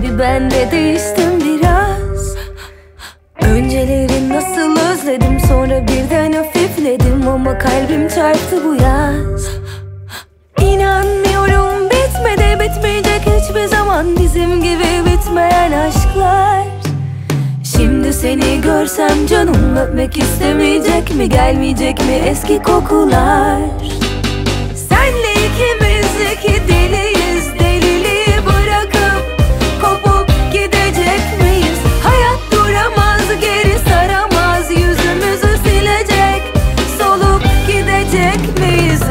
Tabii ben de değiştim biraz. Önceleri nasıl özledim, sonra birden hafifledim, ama kalbim çarptı bu yaz. İnanmıyorum, bitmedi, bitmeyecek hiçbir zaman bizim gibi bitmeyen aşklar. Şimdi seni görsem canım öpmek istemeyecek mi, gelmeyecek mi eski kokular? Senle ikimiz iki deliyiz, deliliği bırakıp kopup gidecek miyiz? Hayat duramaz, geri saramaz, yüzümüzü silecek, solup gidecek miyiz?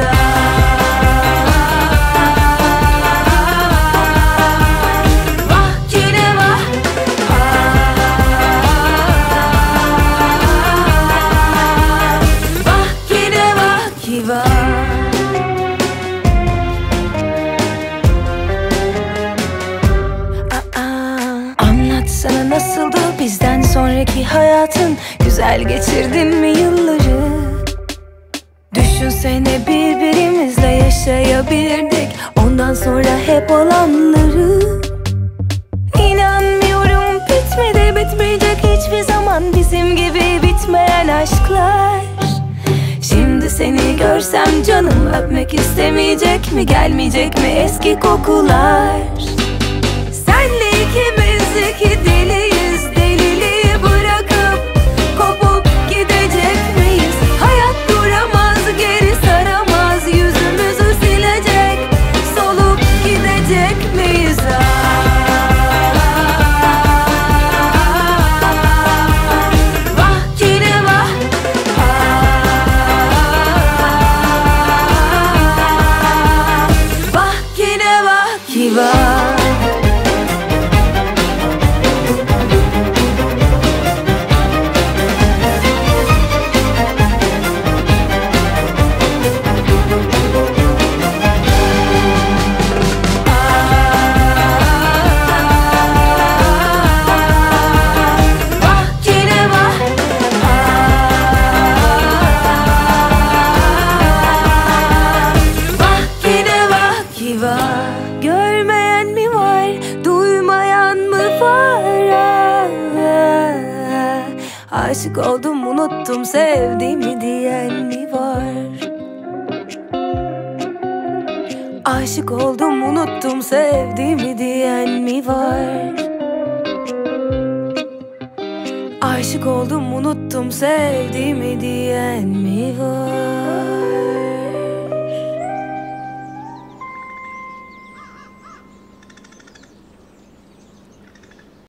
Anlatsana nasıldı bizden sonraki hayatın, güzel geçirdin mi yılları? Düşünsene birbirimizle yaşayabilirdik ondan sonra hep olanları. İnanmıyorum, bitmedi, bitmeyecek hiçbir zaman bizim gibi bitmeyen aşklar. Şimdi seni görsem canım öpmek istemeyecek mi, gelmeyecek mi eski kokular? Senle ikimiz iki deliyiz, deliliği bırakıp kopup gidecek miyiz? Hayat duramaz, geri saramaz, yüzümüzü silecek, solup gidecek miyiz? Görmeyen mi var, duymayan mı var? Aşık oldum, unuttum sevdiğimi diyen mi var? Aşık oldum, unuttum sevdiğimi diyen mi var? Aşık oldum, unuttum sevdiğimi diyen mi var?